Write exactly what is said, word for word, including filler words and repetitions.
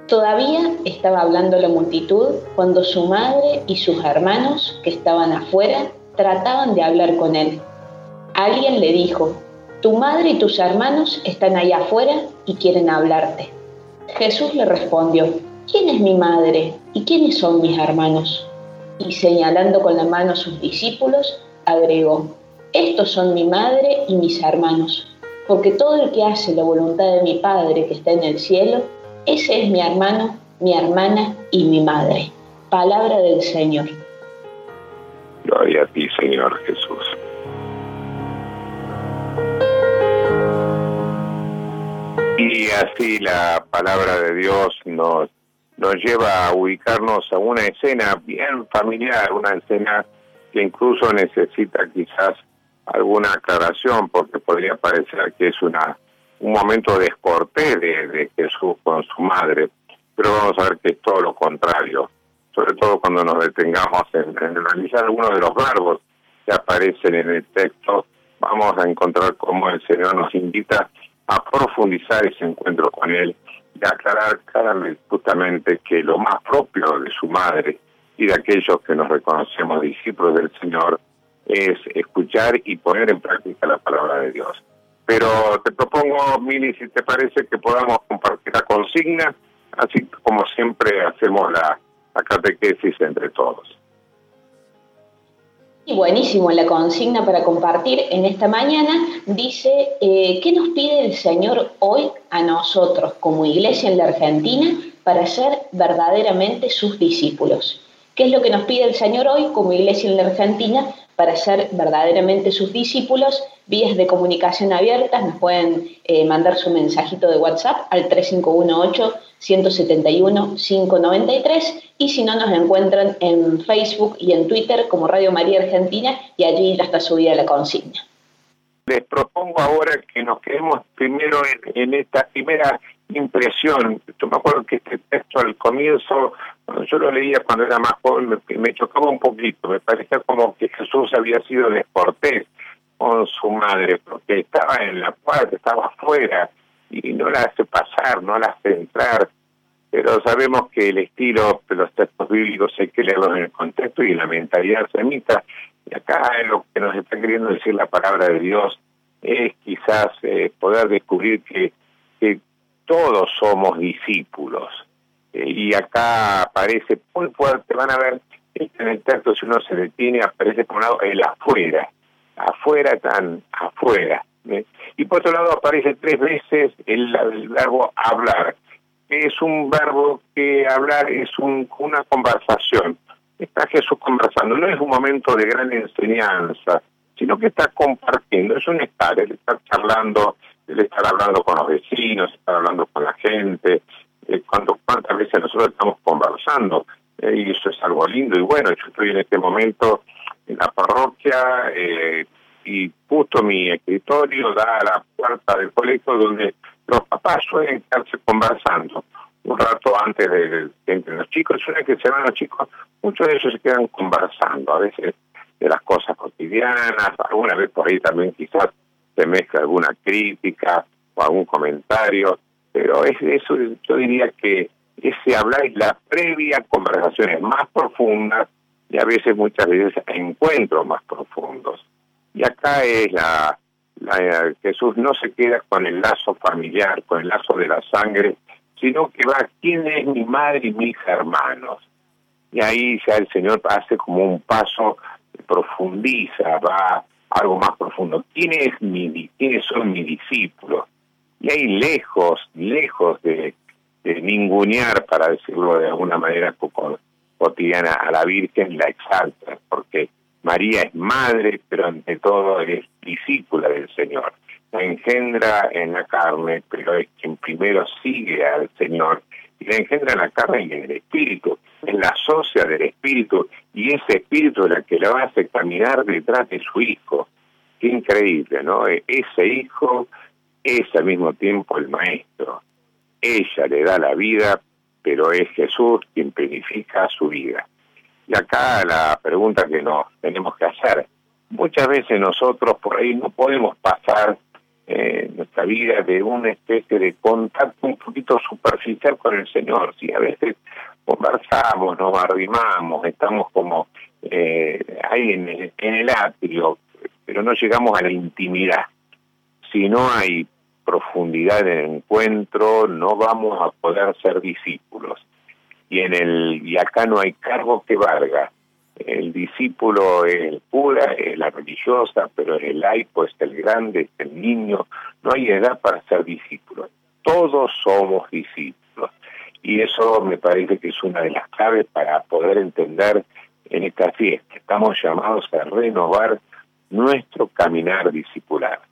Todavía estaba hablando la multitud cuando su madre y sus hermanos, que estaban afuera, trataban de hablar con él. Alguien le dijo: «Tu madre y tus hermanos están allá afuera y quieren hablarte». Jesús le respondió: «¿Quién es mi madre y quiénes son mis hermanos?». Y señalando con la mano a sus discípulos, agregó: «Estos son mi madre y mis hermanos, porque todo el que hace la voluntad de mi Padre que está en el cielo, ese es mi hermano, mi hermana y mi madre». Palabra del Señor. Gloria a ti, Señor Jesús. Y así la palabra de Dios nos, nos lleva a ubicarnos a una escena bien familiar, una escena que incluso necesita quizás alguna aclaración, porque podría parecer que es una un momento descortés de, de Jesús con su madre, pero vamos a ver que es todo lo contrario, sobre todo cuando nos detengamos en, en analizar algunos de los verbos que aparecen en el texto. Vamos a encontrar cómo el Señor nos invita a profundizar ese encuentro con Él y a aclarar claramente justamente que lo más propio de su madre y de aquellos que nos reconocemos discípulos del Señor es escuchar y poner en práctica la palabra de Dios. Pero te propongo, Mili, si te parece, que podamos compartir la consigna, así como siempre hacemos la, la catequesis entre todos. Y buenísimo, la consigna para compartir en esta mañana dice, eh, ¿qué nos pide el Señor hoy a nosotros como iglesia en la Argentina para ser verdaderamente sus discípulos? ¿Qué es lo que nos pide el Señor hoy como iglesia en la Argentina para ser verdaderamente sus discípulos? Vías de comunicación abiertas, nos pueden eh, mandar su mensajito de WhatsApp al tres cinco uno ocho, uno siete uno, cinco nueve tres, y si no, nos encuentran en Facebook y en Twitter como Radio María Argentina, y allí ya está subida la consigna. Les propongo ahora que nos quedemos primero en, en esta primera impresión. Yo me acuerdo que este texto al comienzo, cuando yo lo leía cuando era más joven, me, me chocaba un poquito. Me parecía como que Jesús había sido descortés con su madre, porque estaba en la puerta, estaba afuera, y no la hace pasar, no la hace entrar. Pero sabemos que el estilo de los textos bíblicos hay que leerlos en el contexto y en la mentalidad semita. Y acá lo que nos está queriendo decir la palabra de Dios es quizás eh, poder descubrir que, que todos somos discípulos. Eh, y acá aparece muy fuerte, van a ver, en el texto, si uno se detiene, aparece por un lado el afuera. Afuera, tan afuera. ¿eh? Y por otro lado aparece tres veces el, el verbo hablar. Es un verbo que hablar es un, una conversación. Está Jesús conversando, no es un momento de gran enseñanza, sino que está compartiendo, es un estar, él está charlando, él está hablando con los vecinos, está hablando con la gente, eh, cuando, cuántas veces nosotros estamos conversando, eh, y eso es algo lindo y bueno. Yo estoy en este momento en la parroquia, eh, y justo mi escritorio da a la puerta del colegio donde los papás suelen quedarse conversando un rato antes de que entren los chicos. Una vez que se van los chicos, muchos de ellos se quedan conversando, a veces de las cosas cotidianas, alguna vez por ahí también quizás se mezcla alguna crítica o algún comentario, pero es eso, yo diría que ese hablar es la previa a conversaciones más profundas y a veces, muchas veces, a encuentros más profundos. Y acá es la, la Jesús no se queda con el lazo familiar, con el lazo de la sangre, sino que va, ¿quién es mi madre y mis hermanos? Y ahí ya el Señor hace como un paso, profundiza, va algo más profundo. ¿Quién es mi, quiénes son mis discípulos? Y ahí lejos, lejos de, de ningunear, para decirlo de alguna manera poco cotidiana, a la Virgen, la exalta, porque María es madre, pero ante todo es discípula del Señor. La engendra en la carne, pero es quien primero sigue al Señor, y la engendra en la carne y en el espíritu, es la socia del espíritu, y ese espíritu es la que la hace caminar detrás de su hijo. Qué increíble, ¿no? Ese hijo es al mismo tiempo el maestro. Ella le da la vida, pero es Jesús quien planifica su vida. Y acá la pregunta que nos tenemos que hacer, muchas veces nosotros por ahí no podemos pasar eh, nuestra vida de una especie de contacto un poquito superficial con el Señor. Si a veces conversamos, nos arrimamos, estamos como eh, ahí en el, en el atrio, pero no llegamos a la intimidad. Si no hay profundidad en el encuentro, no vamos a poder ser discípulos. Y en el y acá no hay cargo que valga. El discípulo es el cura, es la religiosa, pero es el laico, es el grande, es el niño. No hay edad para ser discípulos. Todos somos discípulos. Y eso me parece que es una de las claves para poder entender en esta fiesta. Estamos llamados a renovar nuestro caminar discipular.